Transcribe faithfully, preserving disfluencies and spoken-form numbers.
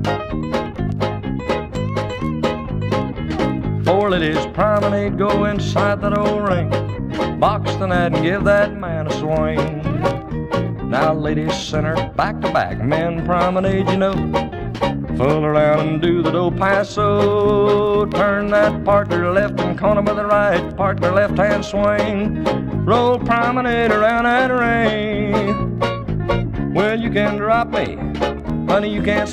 Four ladies promenade, go inside that old ring, box the net and give that man a swing. Now ladies center, back to back, men promenade, you know. Fool around and do the do paso. Turn that partner left and corner with the right, partner left hand swing. Roll promenade around that ring. Well, you can drop me, honey, you can't